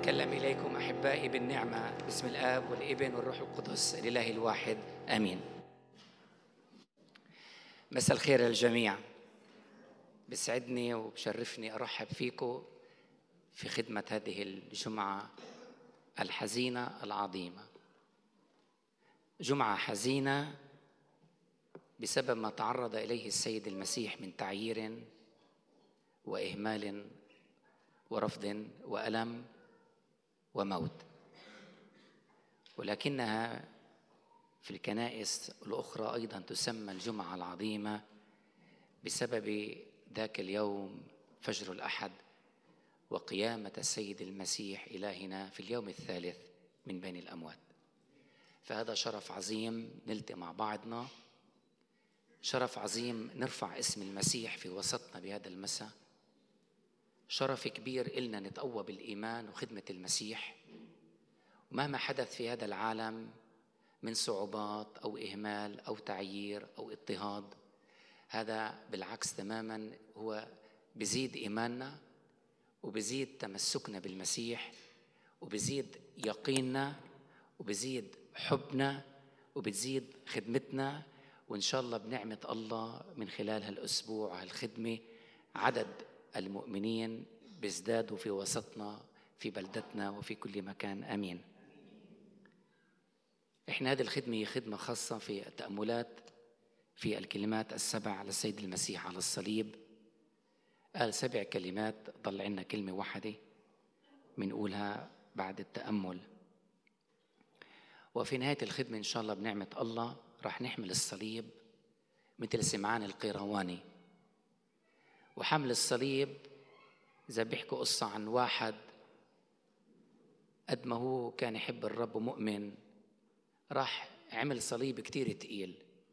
أتكلم إليكم أحبائي بالنعمة باسم الآب والابن والروح القدس الإله الواحد آمين. مساء الخير للجميع. بسعدني وبشرفني أرحب فيكم في خدمة هذه الجمعة الحزينة العظيمة. جمعة حزينة بسبب ما تعرض إليه السيد المسيح من تعيير وإهمال ورفض وألم وموت، ولكنها في الكنائس الأخرى أيضا تسمى الجمعة العظيمة بسبب ذاك اليوم فجر الأحد وقيامة السيد المسيح إلهنا في اليوم الثالث من بين الأموات. فهذا شرف عظيم نلتقي مع بعضنا، شرف عظيم نرفع اسم المسيح في وسطنا بهذا المساء، شرف كبير إلنا نتقوى بالإيمان وخدمة المسيح. ومهما حدث في هذا العالم من صعوبات أو إهمال أو تعيير أو اضطهاد، هذا بالعكس تماما هو بزيد إيماننا وبزيد تمسكنا بالمسيح وبزيد يقيننا وبزيد حبنا وبتزيد خدمتنا. وإن شاء الله بنعمة الله من خلال هالأسبوع هالخدمة عدد المؤمنين بيزدادوا في وسطنا في بلدتنا وفي كل مكان. آمين. إحنا هذه الخدمة هي خدمة خاصة في التأملات في الكلمات السبع على السيد المسيح على الصليب. قال 7 كلمات، ضل عنا كلمة واحدة منقولها بعد التأمل. وفي نهاية الخدمة إن شاء الله بنعمة الله راح نحمل الصليب مثل سمعان القيرواني. وحمل الصليب إذا بيحكوا قصة عن واحد قد ما هو كان يحب الرب ومؤمن، راح عمل صليب كتير تقيل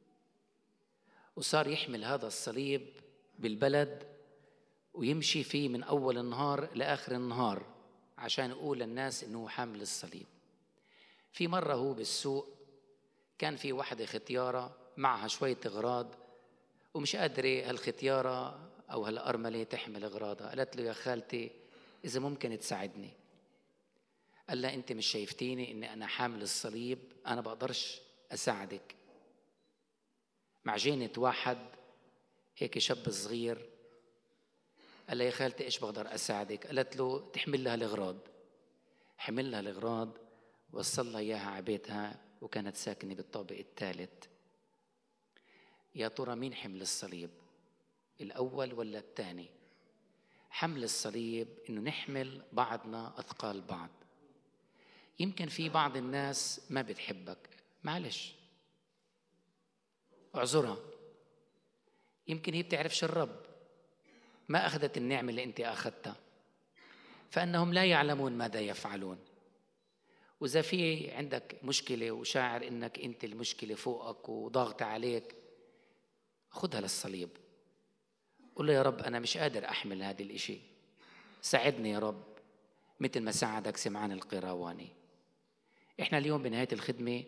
وصار يحمل هذا الصليب بالبلد ويمشي فيه من أول النهار لآخر النهار عشان يقول للناس إنه حامل الصليب. في مرة هو بالسوق كان في واحدة ختيارة معها شوية أغراض ومش قادرة هالختيارة أو هالأرملة تحمل أغراضها. قالت له يا خالتي إذا ممكن تساعدني. قال لها أنت مش شايفتيني إني أنا حامل الصليب، أنا بقدرش أساعدك. معجينة واحد هيك شاب صغير قال لها يا خالتي إيش بقدر أساعدك؟ قالت له تحمل لها الأغراض. حمل لها الأغراض وصل لها إياها على بيتها، وكانت ساكنة بالطابق الثالث. يا ترى مين حمل الصليب، الأول ولا الثاني؟ حمل الصليب إنه نحمل بعضنا أثقال بعض. يمكن في بعض الناس ما بتحبك، معلش اعذرها، يمكن هي بتعرفش الرب، ما أخذت النعمة اللي أنت أخذتها، فأنهم لا يعلمون ماذا يفعلون. وإذا في عندك مشكلة وشاعر إنك أنت المشكلة فوقك وضاغط عليك، خدها للصليب، قل له يا رب أنا مش قادر أحمل هذه الإشي، ساعدني يا رب مثل ما ساعدك سمعان القيرواني. إحنا اليوم بنهاية الخدمة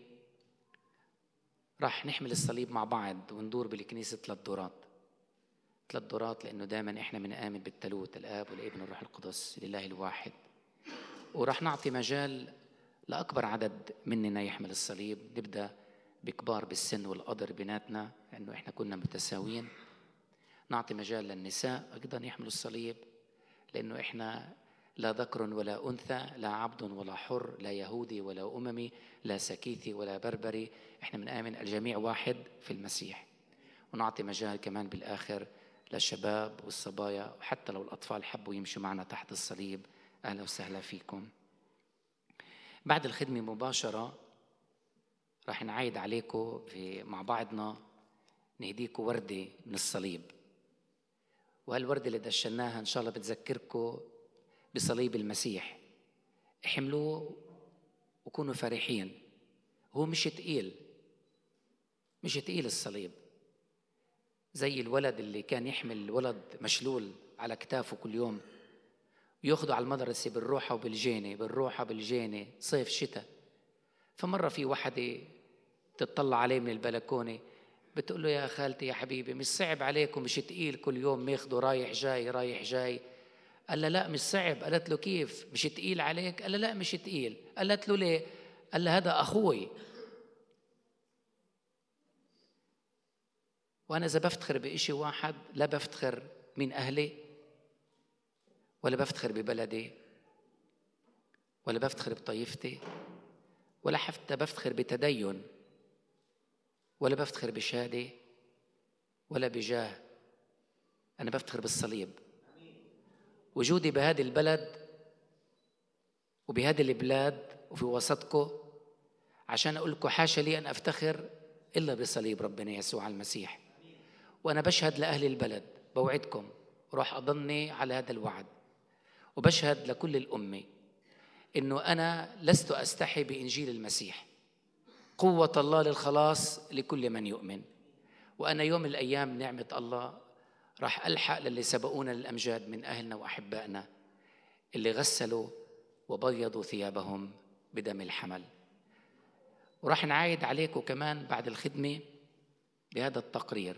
راح نحمل الصليب مع بعض وندور بالكنيسة 3 دورات لأنه دائما إحنا بنآمن بالثالوث الآب والابن والروح القدس لله الواحد. وراح نعطي مجال لأكبر عدد مننا يحمل الصليب. نبدأ بكبار بالسن والقدر بيناتنا لأنه إحنا كنا متساويين. نعطي مجال للنساء أيضا يحملوا الصليب لأنه إحنا لا ذكر ولا أنثى، لا عبد ولا حر، لا يهودي ولا أممي، لا سكيثي ولا بربري، إحنا بنآمن الجميع واحد في المسيح. ونعطي مجال كمان بالآخر للشباب والصبايا، وحتى لو الأطفال حبوا يمشوا معنا تحت الصليب أهلا وسهلا فيكم. بعد الخدمة مباشرة راح نعيد عليكم مع بعضنا نهديكم وردة من الصليب. وهالوردة اللي دشناها إن شاء الله بتذكركم بصليب المسيح. احملوه وكونوا فرحين. هو مش تقيل الصليب زي الولد اللي كان يحمل الولد مشلول على كتافه كل يوم وياخده على المدرسة بالروحة وبالجينة صيف شتاء. فمرة في واحدة تطلع عليه من البلكونة بتقول له يا خالتي يا حبيبي مش صعب عليكم، مش تقيل كل يوم ماخده رايح جاي. قال لها لا مش صعب. قالت له كيف، مش تقيل عليك؟ قال لها لا مش تقيل. قالت له ليه؟ قال لها هذا أخوي، وأنا إذا بفتخر بإشي واحد لا بفتخر من أهلي، ولا بفتخر ببلدي، ولا بفتخر بطائفتي، ولا حتى بفتخر بتدين، ولا بفتخر بشهادة، ولا بجاه. أنا بفتخر بالصليب. وجودي بهذه البلد وبهذه البلاد وفي وسطكم عشان أقول لكم حاشا لي أن أفتخر إلا بصليب ربنا يسوع المسيح. وأنا بشهد لأهل البلد، بوعدكم وراح أضلني على هذا الوعد، وبشهد لكل الأمة إنه أنا لست أستحي بإنجيل المسيح، قوة الله للخلاص لكل من يؤمن. وأنا يوم من الأيام نعمة الله راح ألحق للي سبقونا للأمجاد من أهلنا وأحبائنا اللي غسلوا وبيضوا ثيابهم بدم الحمل. وراح نعايد عليكم كمان بعد الخدمة بهذا التقرير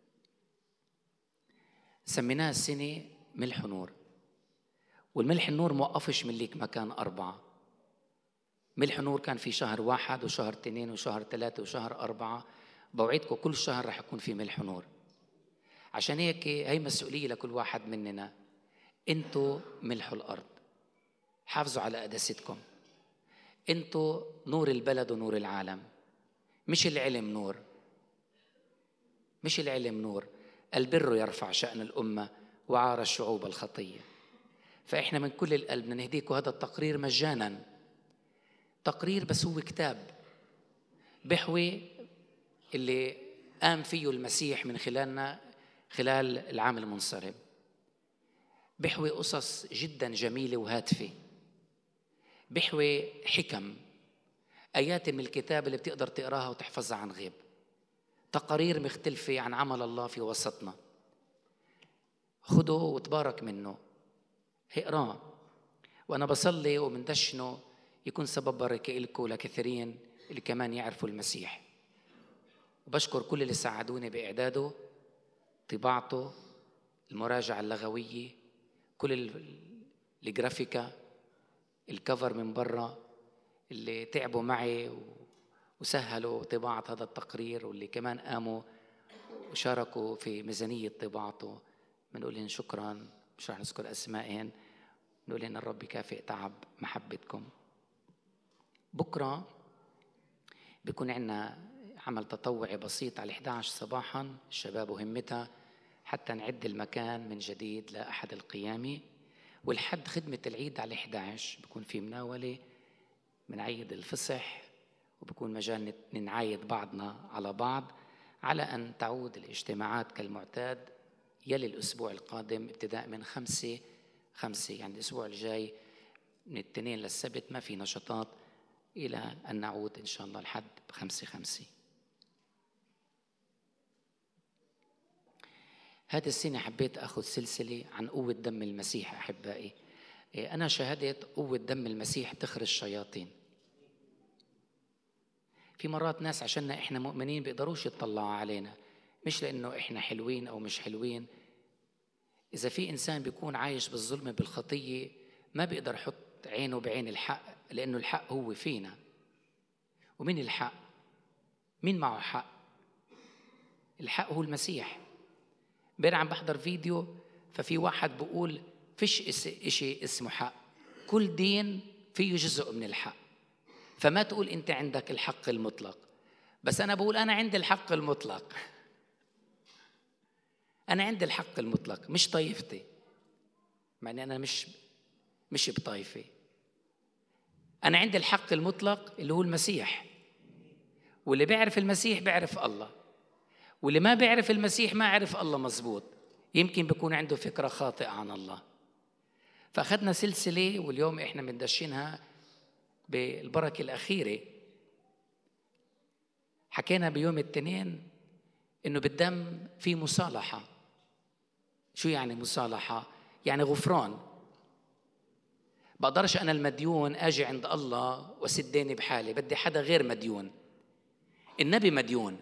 سميناه السنة ملح نور. والملح النور موقفش من ليك مكان 4. ملح نور كان في شهر 1 وشهر 2 وشهر 3 وشهر 4. بوعدكم كل شهر رح يكون في ملح نور. عشان هيك هي مسؤولية لكل واحد مننا. انتوا ملح الأرض، حافظوا على قداستكم. انتوا نور البلد ونور العالم. مش العلم نور، مش العلم نور. البر يرفع شأن الأمة وعار الشعوب الخطية. فإحنا من كل القلب نهديكم هذا التقرير مجانا. تقرير بس هو كتاب بحوي اللي قام فيه المسيح من خلالنا خلال العام المنصرم. بحوي قصص جدا جميلة وهادفة، بحوي حكم، آيات من الكتاب اللي بتقدر تقراها وتحفظها عن غيب، تقارير مختلفة عن عمل الله في وسطنا. خده وتبارك منه، اقراه. وأنا بصلي ومندشنه يكون سبب بركة لكم ولكثيرين اللي كمان يعرفوا المسيح. وبشكر كل اللي ساعدوني بإعداده، طباعته، المراجعة اللغوية، كل الجرافيكا، الكفر من برا اللي تعبوا معي وسهلوا طباعة هذا التقرير، واللي كمان قاموا وشاركوا في ميزانية طباعته. بنقول لهم شكرا، مش رح نذكر أسمائهم. بنقول لهم الرب يكافئ تعب محبتكم. بكرة بيكون عندنا عمل تطوعي بسيط على 11 صباحا، الشباب وهمتها حتى نعد المكان من جديد لأحد القيامة. والحد خدمة العيد على 11 بيكون في مناولة من عيد الفصح، وبيكون مجال نعايد بعضنا على بعض على أن تعود الاجتماعات كالمعتاد يلي الأسبوع القادم ابتداء من 5/5. يعني الأسبوع الجاي من الاثنين للسبت ما في نشاطات إلى أن نعود إن شاء الله الحد 5/5. هذه السنة حبيت أخذ سلسلة عن قوة دم المسيح. أحبائي، أنا شهدت قوة دم المسيح تخرج الشياطين. في مرات ناس عشاننا إحنا مؤمنين بيقدروش يطلعوا علينا، مش لأنه إحنا حلوين أو مش حلوين. إذا في إنسان بيكون عايش بالظلم بالخطية ما بيقدر يحط عينه بعين الحق، لأنه الحق هو فينا. ومين الحق؟ مين معه حق؟ الحق هو المسيح. بين عم بحضر فيديو ففي واحد بيقول فيش إشي اسمه حق، كل دين فيه جزء من الحق. فما تقول أنت عندك الحق المطلق، بس أنا بقول أنا عندي الحق المطلق. أنا عندي الحق المطلق، مش طائفتي، معني أنا مش بطائفة. أنا عندي الحق المطلق اللي هو المسيح. واللي بيعرف المسيح بيعرف الله، واللي ما بيعرف المسيح ما عرف الله مزبوط، يمكن بيكون عنده فكرة خاطئة عن الله. فأخذنا سلسلة واليوم إحنا بندشنها بالبركة الأخيرة. حكينا بيوم الاثنين إنه بالدم في مصالحة. شو يعني مصالحة؟ يعني غفران. بقدرش أنا المديون أجي عند الله وسديني بحالي، بدي حدا غير مديون. النبي مديون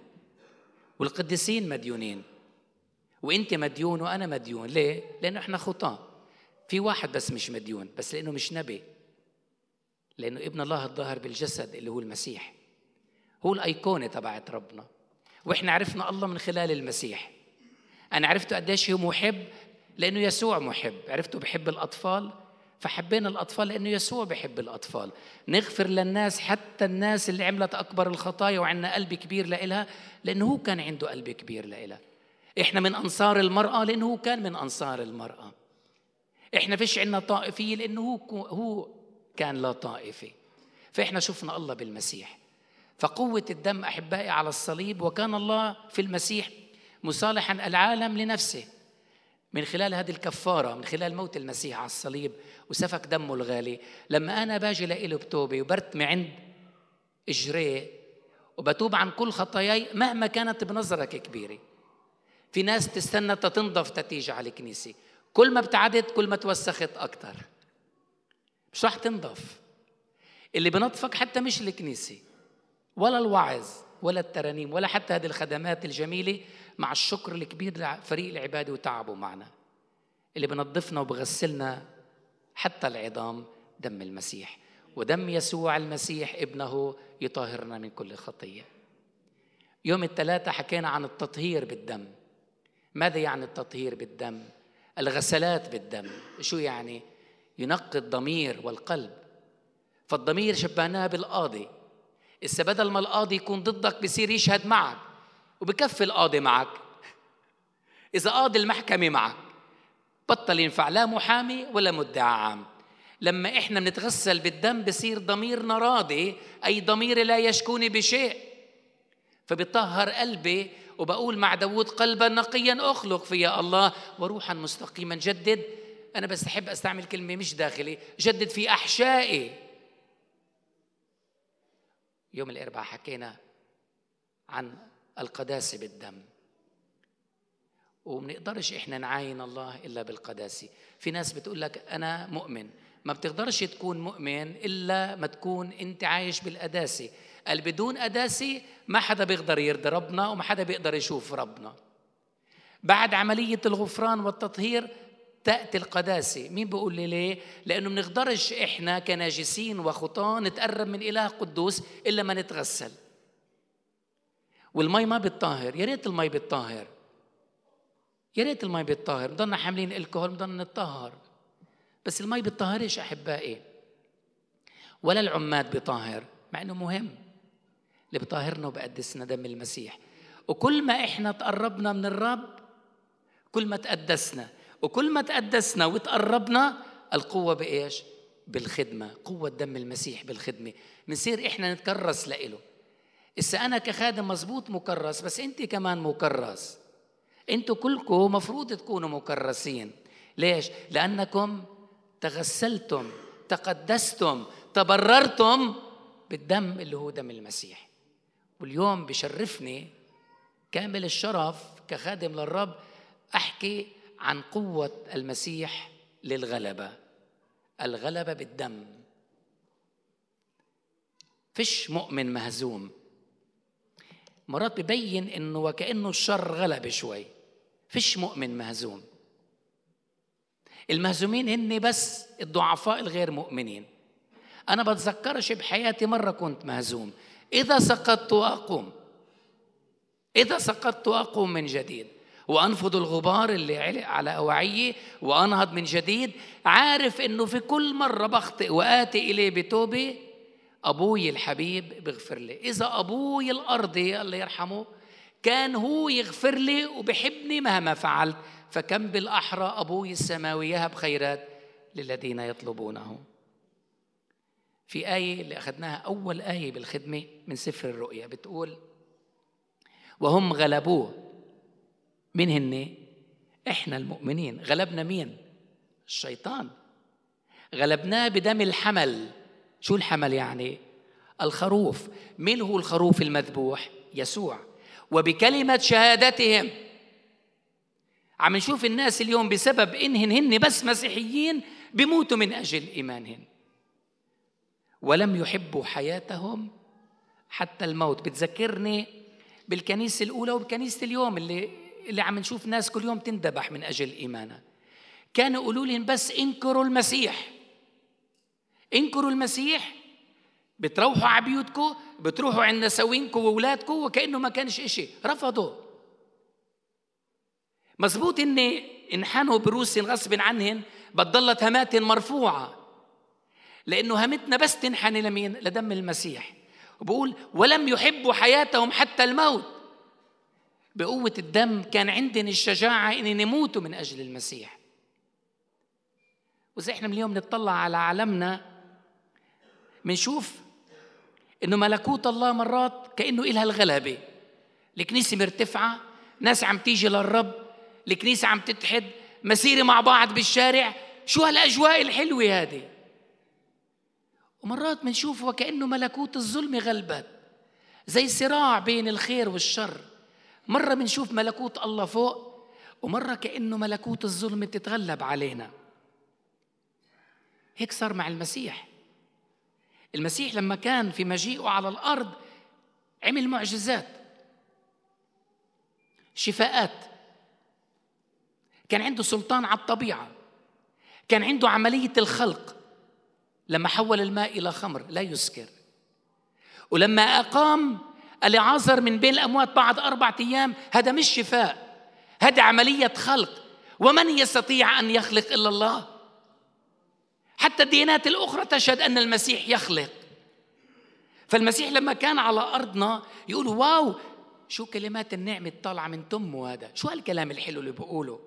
والقديسين مديونين، وإنت مديون وأنا مديون. ليه؟ لأنه إحنا خطاة. في واحد بس مش مديون، بس لأنه مش نبي، لأنه ابن الله الظاهر بالجسد اللي هو المسيح، هو الأيقونة تبعت ربنا. وإحنا عرفنا الله من خلال المسيح. أنا عرفت قديش هو محب لأنه يسوع محب. عرفته بحب الأطفال فحبينا الأطفال لأنه يسوع بحب الأطفال. نغفر للناس حتى الناس اللي عملت أكبر الخطايا وعندنا قلب كبير لإلها لأنه هو كان عنده قلب كبير لإلها. إحنا من أنصار المرأة لأنه هو كان من أنصار المرأة. إحنا فيش عنا طائفية لأنه هو كان لا طائفي. فإحنا شفنا الله بالمسيح. فقوة الدم أحبائي على الصليب، وكان الله في المسيح مصالحا العالم لنفسه من خلال هذه الكفارة، من خلال موت المسيح على الصليب وسفك دمه الغالي. لما أنا باجي لإله بتوبة وبرتمي عند إجريه وبتوب عن كل خطاياي مهما كانت بنظرك كبيرة. في ناس تستنى تتنضف تتيجي على الكنيسة، كل ما ابتعدت كل ما توسخت أكتر، مش رح تنضف. اللي بنضفك حتى مش الكنيسة ولا الوعظ ولا الترانيم ولا حتى هذه الخدمات الجميلة، مع الشكر الكبير لفريق العبادة وتعبوا معنا. اللي بنضفنا وبغسلنا حتى العظام دم المسيح، ودم يسوع المسيح ابنه يطهرنا من كل خطية. يوم الثلاثاء حكينا عن التطهير بالدم. ماذا يعني التطهير بالدم؟ الغسلات بالدم. شو يعني؟ ينقي الضمير والقلب. فالضمير شبهناه بالقاضي. إذا بدل ما القاضي يكون ضدك بيصير يشهد معك وبكفي القاضي معك. إذا قاضي المحكمة معك بطل ينفع لا محامي ولا مدعي عام. لما إحنا بنتغسل بالدم بصير ضميرنا راضي، أي ضمير لا يشكوني بشيء، فبيطهر قلبي. وبقول مع داود قلبا نقيا أخلق فيا الله وروحا مستقيما جدد. أنا بس أحب أستعمل كلمة مش داخلي، جدد في أحشائي. يوم الأربعاء حكينا عن القداسة بالدم، ومنقدرش إحنا نعاين الله إلا بالقداسة. في ناس بتقول لك أنا مؤمن، ما بتقدرش تكون مؤمن إلا ما تكون أنت عايش بالقداسة. قال بدون قداسة ما حدا بيقدر يرضي ربنا وما حدا بيقدر يشوف ربنا. بعد عملية الغفران والتطهير تأتي القداسة. مين بيقول لي ليه؟ لأنه منقدرش إحنا كناجسين وخطاة نتقرب من إله قدوس إلا ما نتغسل. والمي ما بتطهر. يا ريت المي بتطهر، يا ريت المي بتطهر. بضلنا حاملين الكحول بضلنا نتطهر، بس المي بتطهرش أحبائي. ولا العماد بيطهر، مع إنه مهم. اللي بطهرنا وبقدسنا دم المسيح. وكل ما إحنا تقربنا من الرب كل ما تقدسنا، وكل ما تقدسنا وتقربنا القوة بإيش؟ بالخدمة. قوة دم المسيح بالخدمة. منصير إحنا نتكرس لإله. إذا أنا كخادم مزبوط مكرس، بس أنت كمان مكرس. أنتوا كلكم مفروض تكونوا مكرسين. ليش؟ لأنكم تغسلتم، تقدستم، تبررتم بالدم اللي هو دم المسيح. واليوم بشرفني كامل الشرف كخادم للرب أحكي عن قوة المسيح للغلبة. الغلبة بالدم. فيش مؤمن مهزوم. مرات ببين إنه وكأنه الشر غلب شوي. فيش مؤمن مهزوم. المهزومين هن بس الضعفاء الغير مؤمنين. أنا بتذكرش بحياتي مرة كنت مهزوم. إذا سقطت أقوم، إذا سقطت أقوم من جديد وأنفض الغبار اللي على أوعيي وأنهض من جديد. عارف إنه في كل مرة بخطئ وآتي إليه بتوبة أبوي الحبيب بيغفر لي. إذا أبوي الأرضي الله يرحمه كان هو يغفر لي وبحبني مهما فعلت، فكم بالأحرى أبوي السماوي يهب خيرات للذين يطلبونه. في آية اللي أخذناها أول آية بالخدمة من سفر الرؤيا بتقول وهم غلبوه. مين هن؟ إحنا المؤمنين. غلبنا مين؟ الشيطان. غلبناه بدم الحمل. شو الحمل يعني؟ الخروف. مين هو الخروف المذبوح؟ يسوع. وبكلمة شهادتهم. عم نشوف الناس اليوم بسبب إنهن هن بس مسيحيين بيموتوا من أجل إيمانهم ولم يحبوا حياتهم حتى الموت. بتذكرني بالكنيسة الأولى وبكنيسة اليوم اللي عم نشوف ناس كل يوم تندبح من أجل إيمانها. كانوا يقولوا لهم بس انكروا المسيح، انكروا المسيح، بتروحوا على بيوتكم، بتروحوا عند نسوينكم وولادكم وكأنه ما كانش إشي. رفضوا. مظبوط إن انحنوا بروس غصب عنهن، بتضلت همات مرفوعة، لأنه همتنا بس تنحني لمين؟ لدم المسيح. وبقول ولم يحبوا حياتهم حتى الموت. بقوة الدم كان عندنا الشجاعة إن نموتوا من أجل المسيح. وإذا إحنا من اليوم نتطلع على عالمنا منشوف إنه ملكوت الله مرات كأنه إلها الغلبة. الكنيسة مرتفعة، ناس عم تيجي للرب، الكنيسة عم تتحد، مسيرة مع بعض بالشارع، شو هالأجواء الحلوة هذه. ومرات منشوف وكأنه ملكوت الظلم غلبت، زي صراع بين الخير والشر. مرة منشوف ملكوت الله فوق، ومرة كأنه ملكوت الظلم تتغلب علينا. هيك صار مع المسيح. المسيح لما كان في مجيئه على الأرض عمل معجزات، شفاءات، كان عنده سلطان على الطبيعة، كان عنده عملية الخلق لما حول الماء إلى خمر لا يسكر، ولما أقام العازر من بين الأموات بعد 4 أيام، هذا مش شفاء، هذا عملية خلق. ومن يستطيع أن يخلق إلا الله؟ حتى الديانات الأخرى تشهد أن المسيح يخلق. فالمسيح لما كان على أرضنا يقول واو شو كلمات النعمة طالعة من تمه، هذا شو هالكلام الحلو اللي بقوله.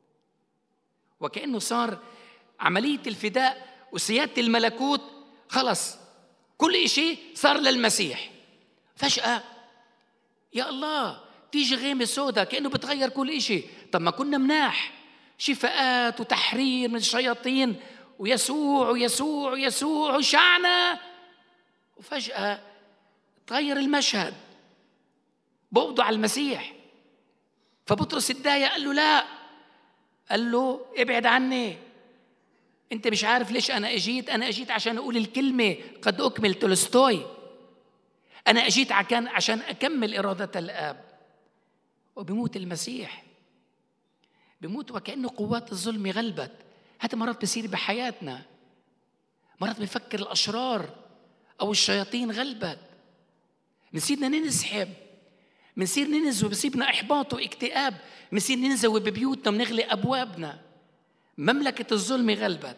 وكأنه صار عملية الفداء وسيادة الملكوت، خلص كل شيء صار للمسيح. فجأة يا الله تيجي غيمة سوداء كأنه بتغير كل شيء. طب ما كنا مناح، شفاءات وتحرير من الشياطين، ويسوع ويسوع ويسوع وشعنا، وفجأة تغير المشهد، بقبضوا على المسيح. فبطرس اتضايق، قال له لا، قال له ابعد عني، انت مش عارف ليش انا اجيت عشان اقول الكلمة قد اكمل تولستوي. انا اجيت عشان اكمل إرادة الآب. وبموت المسيح، بموت وكأنه قوات الظلم غلبت. هذا مرات بيصير بحياتنا، مرات بنفكر الأشرار أو الشياطين غلبت، بنصيرنا ننسحب، بنصير ننزوي، بصيبنا إحباط واكتئاب، بنصير ننزوي ببيوتنا، بنغلق أبوابنا. مملكة الظلم غلبت،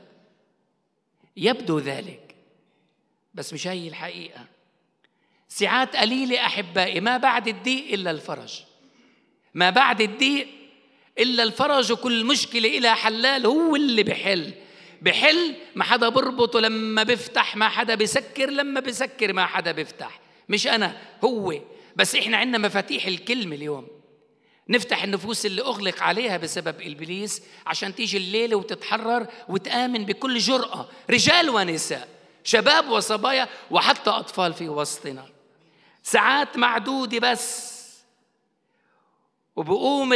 يبدو ذلك، بس مش هي الحقيقة. ساعات قليلة أحبائي، ما بعد الضيق إلا الفرج، ما بعد الضيق إلا الفرج، وكل مشكلة إلها حلال، هو اللي بحل. ما حدا بربطه لما بفتح، ما حدا بسكر لما بسكر، ما حدا بفتح، مش أنا، هو. بس إحنا عندنا مفاتيح الكلمة اليوم، نفتح النفوس اللي أغلق عليها بسبب إبليس عشان تيجي الليلة وتتحرر وتآمن بكل جرأة، رجال ونساء، شباب وصبايا، وحتى أطفال في وسطنا. ساعات معدودة بس، وبقوم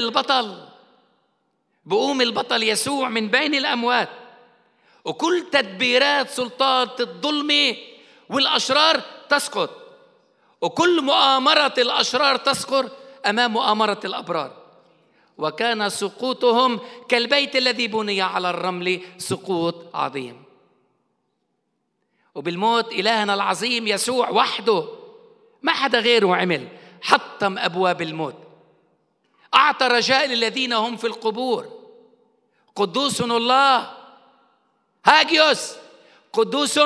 البطل يسوع من بين الأموات، وكل تدبيرات سلطات الظلم والأشرار تسقط، وكل مؤامرة الأشرار تسقط أمام مؤامرة الأبرار. وكان سقوطهم كالبيت الذي بني على الرمل، سقوط عظيم. وبالموت إلهنا العظيم يسوع وحده، ما حدا غيره عمل، حطم أبواب الموت، أعطى رجاء للذين هم في القبور. قدوس الله، هاجيوس، قدوس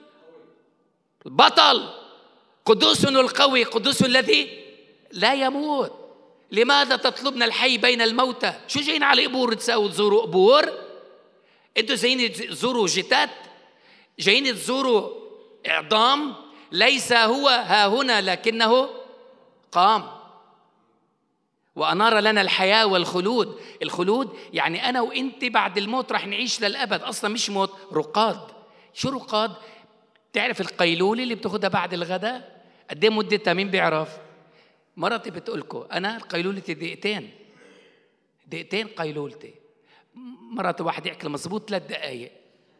البطل، قدوس القوي، قدوس الذي لا يموت. لماذا تطلبنا الحي بين الموتى؟ شو جايين على قبور تزوروا قبور؟ انتوا جايين تزوروا جتات، جايين تزوروا إعظام. ليس هو ها هنا لكنه قام وأنار لنا الحياة والخلود. الخلود يعني أنا وإنت بعد الموت رح نعيش للأبد، أصلا مش موت، رقاد. شو رقاد؟ تعرف القيلولة اللي بتاخدها بعد الغداء قد ايه مدتها؟ مين بيعرف؟ مرتي بتقولكم أنا قيلولتي دقيقتين قيلولتي. مرات واحد يحكي مظبوط 3 دقايق.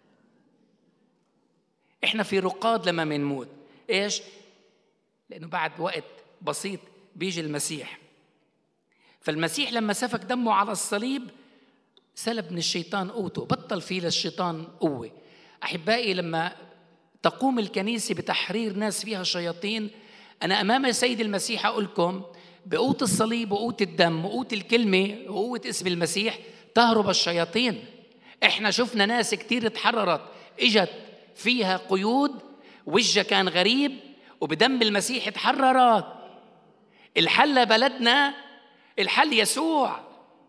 إحنا في رقاد لما منموت. إيش؟ لأنه بعد وقت بسيط بيجي المسيح. فالمسيح لما سفك دمه على الصليب سلب من الشيطان قوته، بطل فيه للشيطان قوة. أحبائي، لما تقوم الكنيسة بتحرير ناس فيها شياطين، أنا أمام سيد المسيح أقولكم بقوة الصليب وقوة الدم وقوة الكلمة وقوة اسم المسيح تهرب الشياطين. إحنا شفنا ناس كتير اتحررت، إجت فيها قيود، وجه كان غريب، وبدم المسيح اتحررت. الحل بلدنا، الحل يسوع.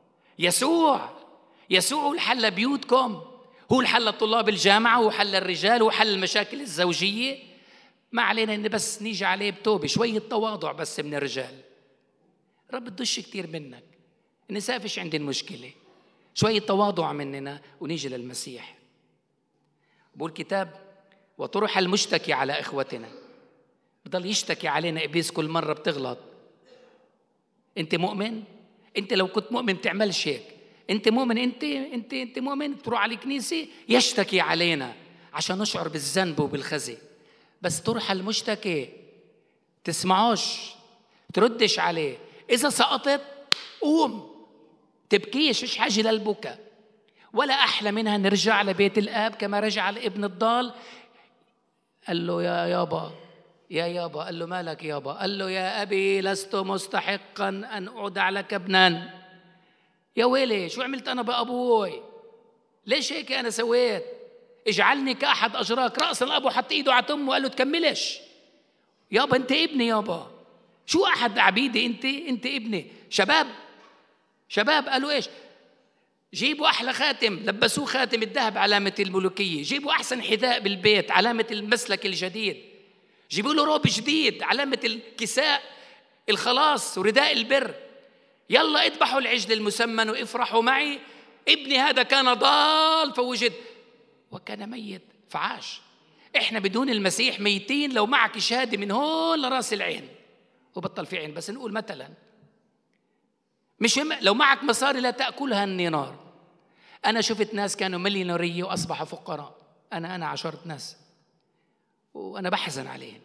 يسوع الحل بيوتكم، هو الحل طلاب الجامعة، هو حل الرجال، هو حل المشاكل الزوجية. ما علينا إن بس نيجي عليه بتوبة، شوية تواضع بس من الرجال. رب بدوش كتير منك، النساء فيش عندن مشكلة، شوية تواضع مننا ونيجي للمسيح. بقول كتاب: وطرح المشتكي على إخوتنا. بضل يشتكي علينا إبليس كل مرة بتغلط. أنت مؤمن؟ أنت لو كنت مؤمن تعملش هيك. أنت مؤمن، أنت مؤمن، تروح على الكنيسة يشتكي علينا عشان نشعر بالذنب وبالخزي. بس طرح المشتكي، تسمعوش، تردش عليه. إذا سقطت قوم، تبكيش، مش حاجة للبكاء. ولا أحلى منها نرجع لبيت الآب كما رجع الابن الضال. قال له يا يابا، قال له مالك يابا؟ قال له يا أبي لست مستحقا أن أودع لك ابنا. يا ويلي، شو عملت أنا بأبوي؟ ليش هيك أنا سويت؟ اجعلني كأحد أجراك. رأس الأب وحط إيده على تمه وقال له تكملش يابا، أنت ابني يابا. شو أحد عبيدي؟ أنت ابني. شباب قالوا إيش؟ جيبوا أحلى خاتم، لبسوه خاتم الذهب علامة الملوكية. جيبوا أحسن حذاء بالبيت علامة المسلك الجديد. جيبوا له روب جديد علامة الكساء الخلاص ورداء البر. يلا اذبحوا العجل المسمن وافرحوا معي، ابني هذا كان ضال فوجد وكان ميت فعاش. احنا بدون المسيح ميتين. لو معك شهادة من هون لراس العين وبطل في عين، بس نقول مثلا، مش لو معك مصاري لا تأكلها النار. أنا شفت ناس كانوا مليونيرية وأصبحوا فقراء. أنا عشرت ناس وأنا بحزن عليهم.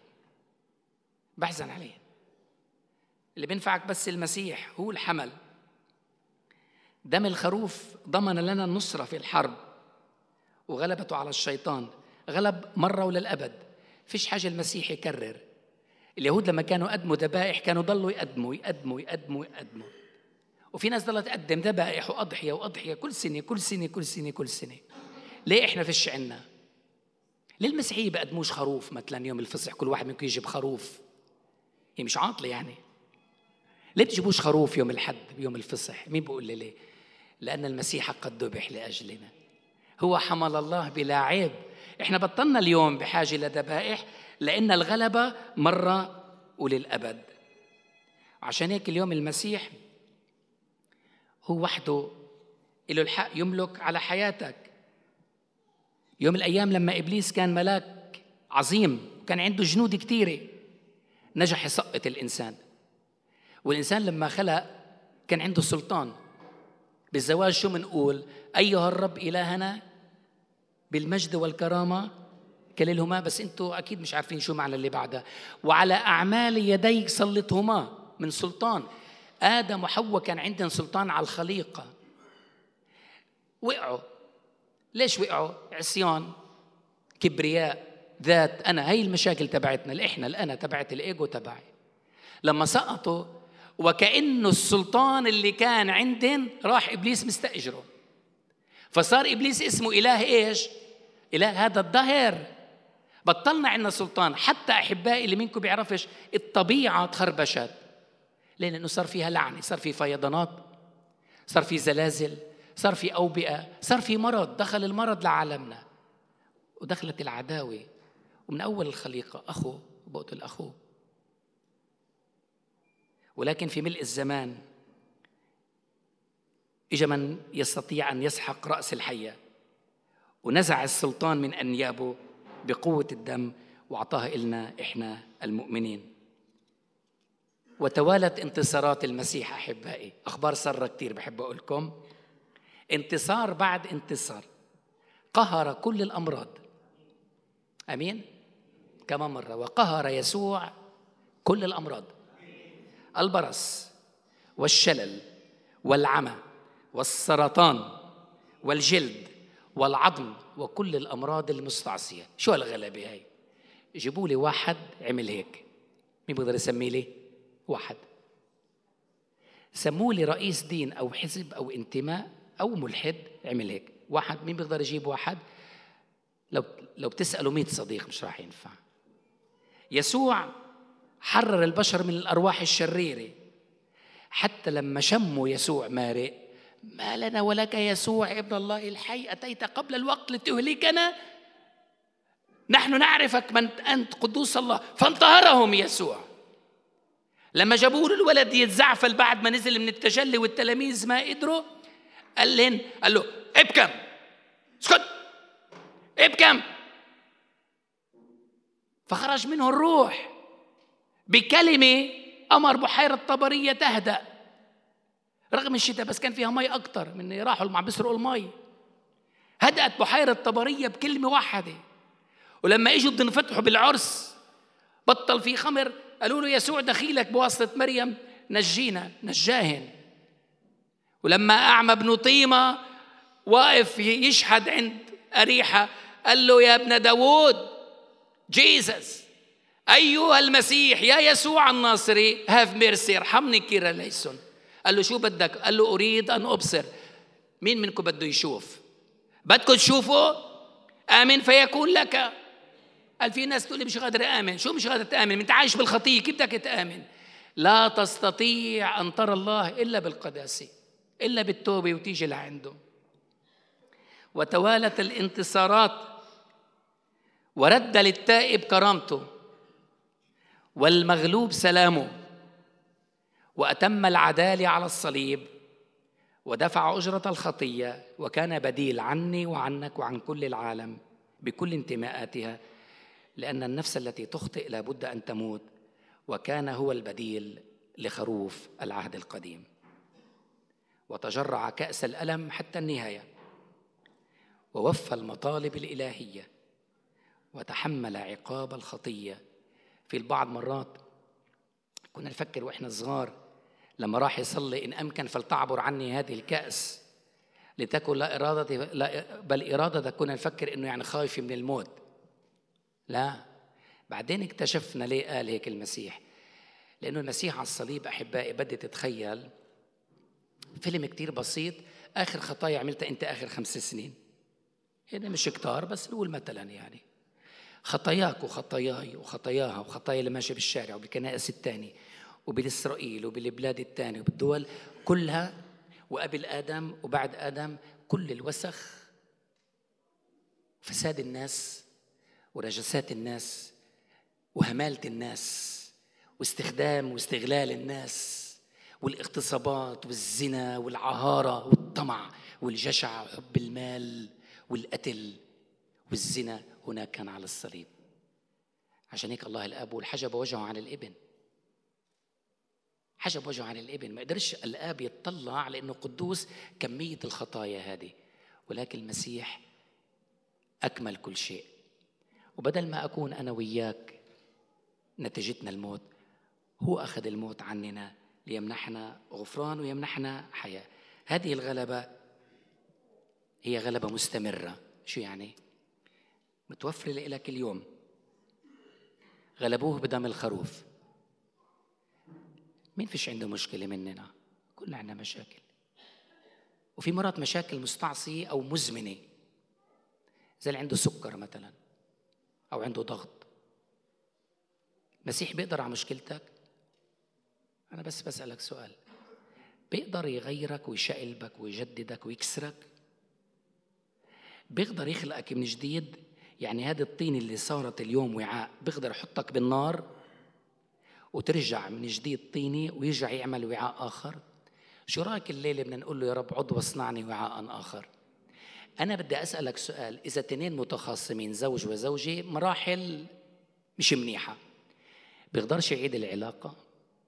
اللي بينفعك بس المسيح، هو الحمل. دم الخروف ضمن لنا النصرة في الحرب وغلبته على الشيطان. غلب مرة وللأبد، فيش حاجة المسيح يكرر. اليهود لما كانوا يقدموا ذبائح كانوا ضلوا يقدموا. وفي ناس ضلت تقدم ذبائح وأضحية كل سنة. ليه إحنا فيش عنا؟ ليه المسيحية بقدموش خروف مثلا يوم الفصح؟ كل واحد منكم يجيب خروف، هي مش عاطلة يعني. ليه بتجيبوش خروف يوم الحد يوم الفصح؟ مين بيقول لي ليه؟ لأن المسيح قد ذبح لأجلنا، هو حمل الله بلا عيب. إحنا بطلنا اليوم بحاجة لذبائح لأن الغلبة مرة وللأبد. عشان هيك اليوم المسيح هو وحده له الحق يملك على حياتك. يوم الأيام لما إبليس كان ملاك عظيم وكان عنده جنود كتيرة، نجح يسقط الإنسان. والإنسان لما خلق كان عنده سلطان. بالزواج شو منقول؟ أيها الرب إلهنا بالمجد والكرامة كللهما. بس أنتوا أكيد مش عارفين شو معنى اللي بعدها. وعلى أعمال يديك سلطهما. من سلطان. آدم وحواء كان عندهم سلطان على الخليقة، وقعوا. ليش وقعوا؟ عصيان، كبرياء، ذات، أنا. هاي المشاكل تبعتنا، الإحنا، الأنا تبعت الإيجو تبعي. لما سقطوا وكأنه السلطان اللي كان عندهم راح إبليس مستأجره، فصار إبليس اسمه إله إيش؟ إله هذا الدهر. بطلنا عنا سلطان. حتى أحبائي اللي منكم بيعرفش، الطبيعة تخربشت لأنه صار فيها لعنة، صار في فيضانات، صار في زلازل، صار في أوبئة، صار في مرض. دخل المرض لعالمنا ودخلت العداوة. ومن أول الخليقة أخو بقتل أخوه. ولكن في ملء الزمان إجا من يستطيع أن يسحق رأس الحية ونزع السلطان من أنيابه بقوة الدم وأعطاها إلنا إحنا المؤمنين. وتوالت انتصارات المسيح. أحبائي، أخبار سارة كتير بحب أقولكم. انتصار بعد انتصار. قهر كل الأمراض. أمين. كمان مرة، وقهر يسوع كل الأمراض. البرص والشلل والعمى والسرطان والجلد والعظم وكل الأمراض المستعصية. شو هالغلبة هاي؟ جيبوا لي واحد عمل هيك، مين بقدر يسميه لي؟ واحد. سموا لي رئيس دين أو حزب أو انتماء أو ملحد عمل هيك، واحد. مين بيقدر يجيب واحد؟ لو بتسألوا 100 صديق مش راح ينفع. يسوع حرر البشر من الأرواح الشريرة، حتى لما شموا يسوع مارق: ما لنا ولك يسوع ابن الله الحي، أتيت قبل الوقت لتهلكنا؟ نحن نعرفك من أنت، قدوس الله. فانتهرهم يسوع. لما جابوا له الولد يتزعفل بعد ما نزل من التجلي والتلاميذ ما قدروا، قال له ابكم، اسكت، ابكم. فخرج منه الروح بكلمة، أمر بحيرة طبرية تهدأ رغم الشتاء، بس كان فيها مي أكتر من راحوا مع بيسرقوا المي. هدأت بحيرة طبرية بكلمة واحدة. ولما اجوا بدهم يفتحوا بالعرس بطل في خمر، قالوا له يسوع دخيلك بواسطة مريم نجينا، نجاهن. ولما أعمى ابن طيمة واقف يشحد عند أريحة، قال له يا ابن داود، جيسس أيها المسيح يا يسوع الناصري، هاف ميرسي، ارحمني كيرا ليسون. قال له شو بدك؟ قال له أريد أن أبصر. مين منكم بده يشوف؟ بدكم تشوفوا؟ آمن فيكون لك. قال في ناس تقول لي مش قادر آمن. شو مش قادر تآمن؟ انت عايش بالخطية، كيف بدك تآمن؟ لا تستطيع أن ترى الله إلا بالقداسة، إلا بالتوبة وتيجي لعنده. وتوالت الانتصارات، ورد للتائب كرامته والمغلوب سلامه، وأتم العدالة على الصليب، ودفع أجرة الخطية، وكان بديل عني وعنك وعن كل العالم بكل انتماءاتها، لأن النفس التي تخطئ لابد أن تموت، وكان هو البديل لخروف العهد القديم. وتجرع كأس الألم حتى النهاية، ووفى المطالب الإلهية، وتحمل عقاب الخطية. في البعض مرات كنا نفكر وإحنا صغار لما راح يصلي: إن أمكن فلتعبر عني هذه الكأس لتكن لا إرادتي بل إرادتك. كنا نفكر إنه يعني خايف من الموت. لا، بعدين اكتشفنا ليه قال هيك المسيح. لأنه المسيح على الصليب أحبائي، بدي تتخيل فيلم كتير بسيط: آخر خطايا عملتها أنت آخر 5 سنين. يعني مش كتار، بس نقول مثلا يعني خطاياك وخطاياي وخطاياها وخطايا اللي ماشي بالشارع وبالكنائس التاني وبالإسرائيل وبالبلاد التانية وبالدول كلها، وقبل آدم وبعد آدم، كل الوسخ، فساد الناس ورجسات الناس وهمالة الناس واستخدام واستغلال الناس والاغتصابات والزنا والعهارة والطمع والجشع وحب المال والقتل والزنا، هناك كان على الصليب. عشان هيك الله الآب والحجب وجهه عن الابن، حجب وجهه عن الابن. ما قدرش الآب يتطلع لأنه قدوس كمية الخطايا هذه، ولكن المسيح أكمل كل شيء. وبدل ما أكون أنا وياك نتيجتنا الموت، هو أخذ الموت عننا ليمنحنا غفران ويمنحنا حياة. هذه الغلبة هي غلبة مستمرة. شو يعني؟ متوفرة لك اليوم. غلبوه بدم الخروف. مين فيش عنده مشكلة مننا؟ كلنا عندنا مشاكل، وفي مرات مشاكل مستعصية أو مزمنة، زي اللي عنده سكر مثلا أو عنده ضغط. المسيح بيقدر على مشكلتك؟ أنا بس بسألك سؤال، بيقدر يغيرك ويشقلبك ويجددك ويكسرك؟ بيقدر يخلقك من جديد؟ يعني هذا الطين اللي صارت اليوم وعاء بيقدر يحطك بالنار وترجع من جديد طيني ويرجع يعمل وعاء آخر؟ شو رأيك الليلة بدنا نقول له: يا رب عضو واصنعني وعاء آخر؟ أنا بدي أسألك سؤال: إذا 2 متخاصمين، زوج وزوجة، مراحل مش منيحة، بيقدرش يعيد العلاقة؟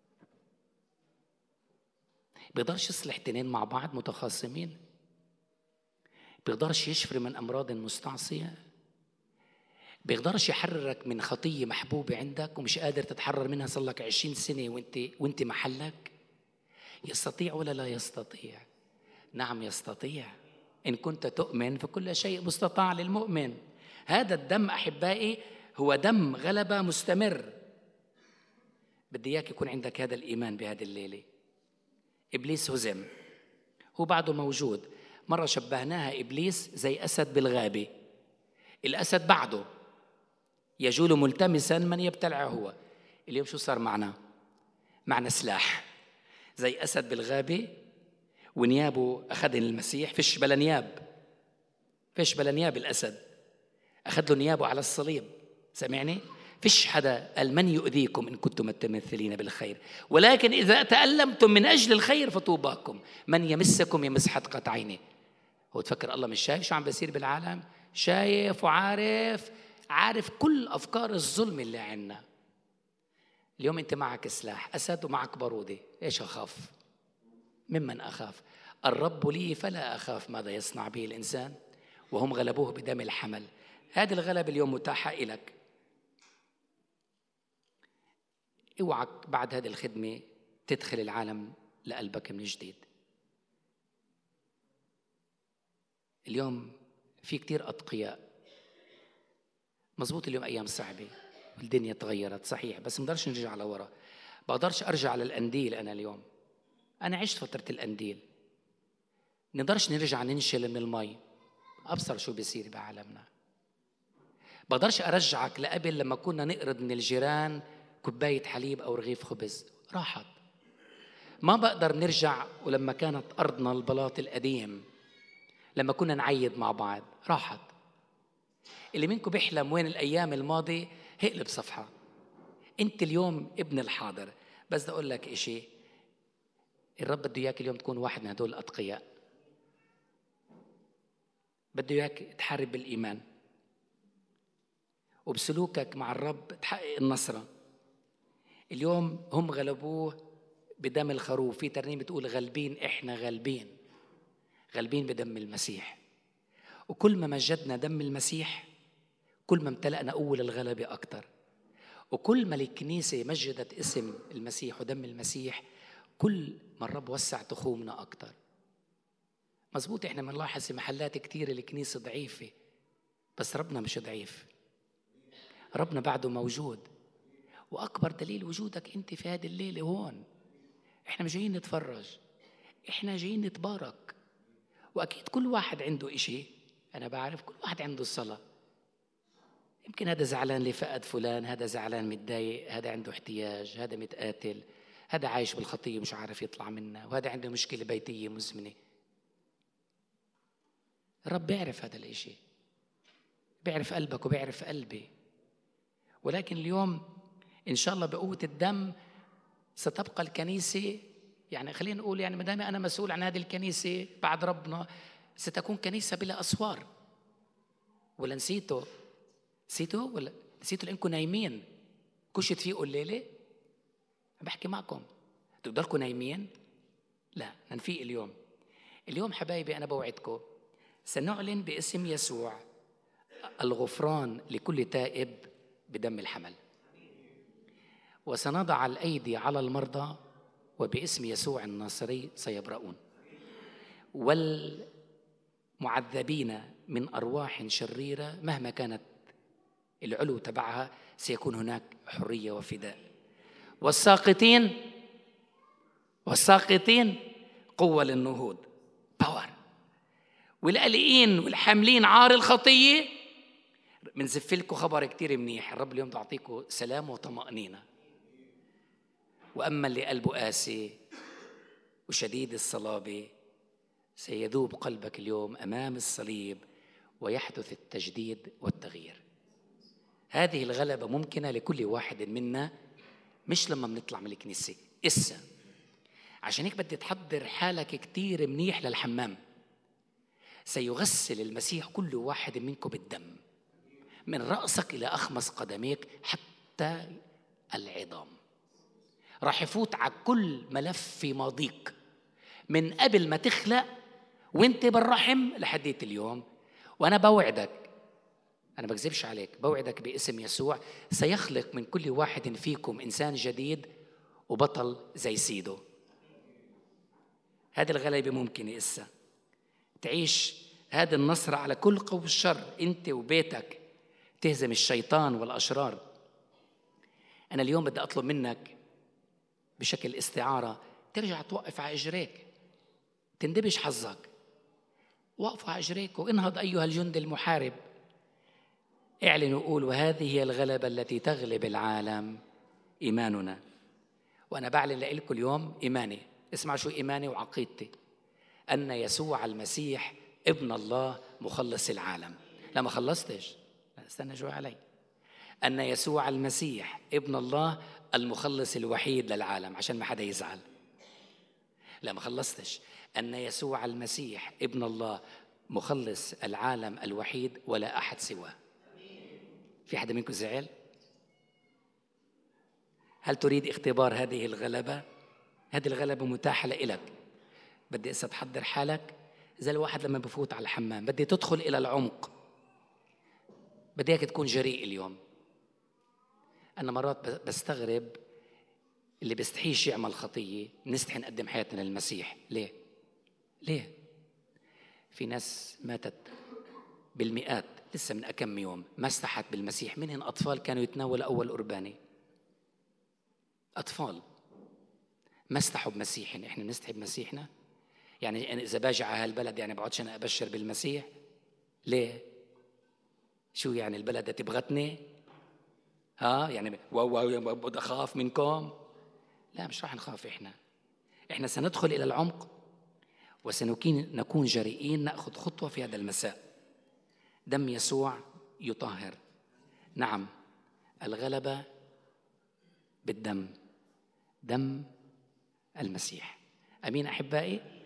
بيقدرش يصلح 2 مع بعض متخاصمين؟ بيقدرش يشفي من أمراض مستعصية؟ بيقدرش يحررك من خطية محبوبة عندك ومش قادر تتحرر منها صار لك 20 سنة وانت محلك؟ يستطيع ولا لا يستطيع؟ نعم يستطيع. إن كنت تؤمن فكل شيء مستطاع للمؤمن. هذا الدم أحبائي هو دم غلبة مستمر. بدي إياك يكون عندك هذا الإيمان بهذه الليلة. إبليس هزم، هو بعده موجود. مرة شبهناها إبليس زي أسد بالغابة. الأسد بعده يجول ملتمسا من يبتلعه هو. اليوم شو صار معنا سلاح زي أسد بالغابة، ونيابه أخذ المسيح. فيش بلا نياب الأسد، أخذ له نيابه على الصليب. سمعني؟ فيش حدا قال من يؤذيكم إن كنتم متمثلين بالخير، ولكن إذا تألمتم من أجل الخير فطوباكم، من يمسكم يمس حدقة عينه. هو تفكر الله مش شايف شو عم بيصير بالعالم؟ شايف وعارف كل أفكار الظلم اللي عنا. اليوم أنت معك سلاح أسد ومعك بارودة. إيش أخاف؟ ممن أخاف؟ الرب لي فلا أخاف ماذا يصنع به الإنسان، وهم غلبوه بدم الحمل. هذه الغلبة اليوم متاحة إلك. اوعك بعد هذه الخدمة تدخل العالم لقلبك من جديد. اليوم في كتير أتقياء. مزبوط اليوم أيام صعبة والدنيا تغيرت صحيح، بس مقدرش نرجع لورا. بقدرش أرجع للقنديل. أنا اليوم أنا عشت فترة القنديل. نقدرش نرجع ننشل من المي. أبصر شو بيصير بعالمنا. بقدرش أرجعك لقبل لما كنا نقرض من الجيران كوباية حليب أو رغيف خبز، راحت. ما بقدر نرجع ولما كانت أرضنا البلاط القديم، لما كنا نعيد مع بعض، راحت. اللي منكم بيحلم وين الأيام الماضية، هقلب صفحة. أنت اليوم ابن الحاضر. بس بدي أقول لك إشي، الرب بده إياك اليوم تكون واحد من هدول الأتقياء. بده إياك تحارب بالإيمان وبسلوكك مع الرب تحقق النصرة. اليوم هم غلبوه بدم الخروف. في ترنيمة بتقول غالبين، إحنا غالبين بدم المسيح. وكل ما مجدنا دم المسيح كل ما امتلأنا قوة الغلبة أكتر. وكل ما الكنيسة مجدت اسم المسيح ودم المسيح كل ما الرب وسع تخومنا أكتر. مزبوط إحنا بنلاحظ في محلات كتير الكنيسة ضعيفة، بس ربنا مش ضعيف. ربنا بعده موجود. وأكبر دليل وجودك أنت في هذه الليلة هون. إحنا مش جايين نتفرج، إحنا جايين نتبارك. وأكيد كل واحد عنده إشي. أنا بعرف كل واحد عنده الصلاة. يمكن هذا زعلان لفقد فلان، هذا زعلان متضايق، هذا عنده احتياج، هذا متقاتل، هذا عايش بالخطية مش عارف يطلع منها، وهذا عنده مشكلة بيتية مزمنة. الرب بيعرف هذا الإشي، بيعرف قلبك وبيعرف قلبي. ولكن اليوم إن شاء الله بقوة الدم ستبقى الكنيسة. يعني خلينا نقول يعني مدام أنا مسؤول عن هذه الكنيسة بعد ربنا، ستكون كنيسة بلا أسوار. ولا نسيتوا ولا نسيتوا لأنكم نايمين كشت فيكم الليلة؟ بحكي معكم تقدركم نايمين؟ لا، ننفيق اليوم حبايبي. أنا بوعدكم سنعلن باسم يسوع الغفران لكل تائب بدم الحمل، وسنضع الأيدي على المرضى وباسم يسوع الناصري سيبرؤون، والمعذبين من أرواح شريرة مهما كانت العلو تبعها سيكون هناك حرية وفداء. والساقطين قوة للنهوض، باور. والقلقين والحاملين عار الخطية منزف لكم خبر كتير منيح. الرب اليوم تعطيكم سلام وطمأنينة. وأما اللي قلبه قاسي وشديد الصلابة سيذوب قلبك اليوم أمام الصليب ويحدث التجديد والتغيير. هذه الغلبة ممكنة لكل واحد منا، مش لما بنطلع من الكنيسة إسا. عشان هيك بدي تحضر حالك كتير منيح للحمام. سيغسل المسيح كل واحد منكم بالدم من رأسك إلى أخمص قدميك حتى العظام. راح يفوت على كل ملف في ماضيك من قبل ما تخلق وانت بالرحم لحديت اليوم. وأنا بوعدك، أنا بكذبش عليك، بوعدك باسم يسوع سيخلق من كل واحد فيكم إنسان جديد وبطل زي سيده. هذه الغلبة ممكن إسا تعيش هذا النصر على كل قوى الشر. أنت وبيتك تهزم الشيطان والأشرار. أنا اليوم بدي أطلب منك بشكل استعارة ترجع توقف على إجريك، تندبش حظك، وقفوا على إجريك وانهض أيها الجند المحارب. اعلن وقول: وهذه هي الغلبة التي تغلب العالم، إيماننا. وأنا بعلن لكم اليوم إيماني. اسمع شو إيماني وعقيدتي: أن يسوع المسيح ابن الله مخلص العالم. لا ما خلصتش، لا استنى شوي علي. أن يسوع المسيح ابن الله المخلص الوحيد للعالم، عشان ما حدا يزعل. لا ما خلصتش. أن يسوع المسيح ابن الله مخلص العالم الوحيد ولا أحد سواه. في حدا منكم زعل؟ هل تريد اختبار هذه الغلبة؟ هذه الغلبة متاحة لإلك. بدي إسا تحضر حالك زي الواحد لما بفوت على الحمام، بدي تدخل إلى العمق. بدي إياك تكون جريء اليوم. أنا مرات بستغرب اللي بيستحيش يعمل خطية، نستحي نقدم حياتنا للمسيح. ليه؟ في ناس ماتت بالمئات لسه من كم يوم ما استحت بالمسيح. منهم أطفال كانوا يتناولوا أول قرباني، أطفال ما استحوا بمسيحنا. إحنا نستحي بمسيحنا؟ يعني أنا إذا باجي على هالبلد يعني بقعدش أنا أبشر بالمسيح؟ ليه؟ شو يعني البلد تبغتني؟ يعني بدي أخاف منكم؟ لا مش راح نخاف. إحنا سندخل إلى العمق وسنكون جريئين نأخذ خطوة في هذا المساء. دم يسوع يطهر. نعم، الغلبة بالدم، دم المسيح. أمين أحبائي؟